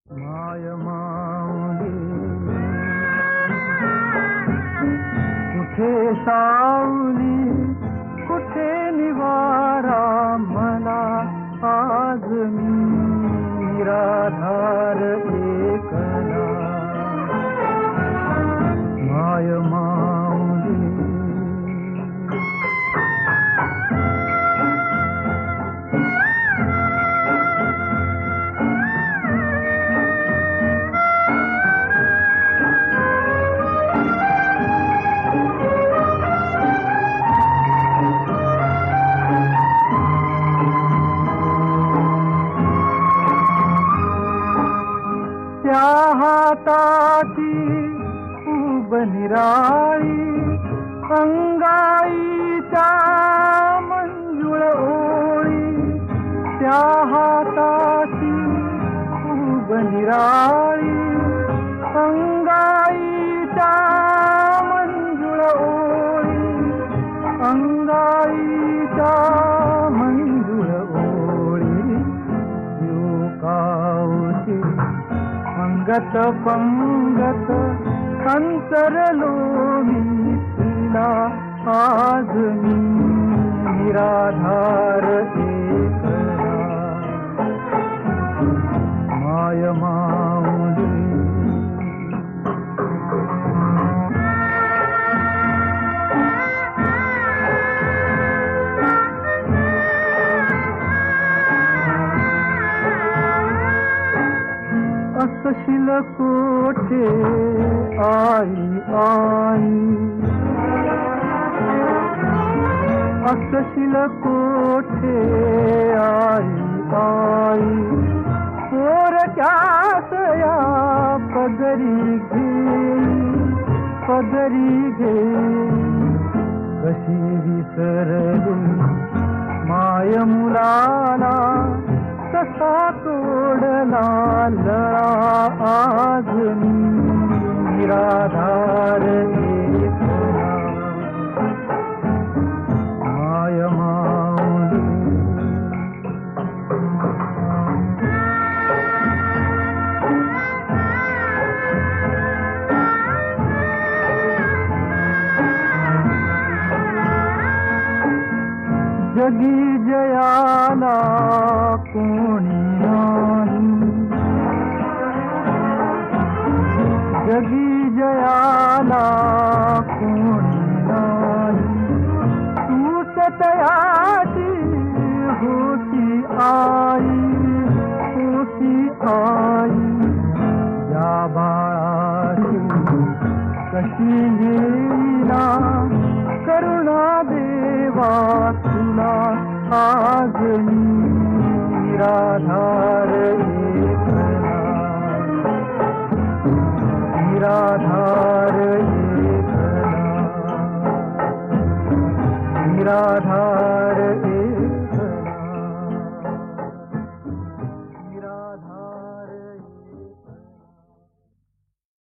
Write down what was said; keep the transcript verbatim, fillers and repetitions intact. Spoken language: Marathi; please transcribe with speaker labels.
Speaker 1: माय माऊली कुठे सावली कुठे निवारा मला आज मी निराधार एकला माय माऊली त्या हाताची खूप निराळी अंगाईच्या मंजुळ ओळी त्या हाताची खूप निराळी अंगाईच्या मंजुळ ओळी अंगाईच्या मंजुळ ओळी युकावती अंगत पंगत अंतरलो मी तिला आज मी निराधार एकला माय माऊली असशील कोठे आई आई असशील कोठे आई आई पोरक्यास या पदरी घेई पदरी घेई कशी विसरली माय मुलाला कसा तोडला लळा आज मी निराधार एकला माय माऊली जगी जयाला कोणी नाही जगी जयाला कोणी नाही तूच तयाची होती आई होती आई या बाळाची कशी येईना करुणा देवा तुला आज मी निराधार एकला निराधार एकला निराधार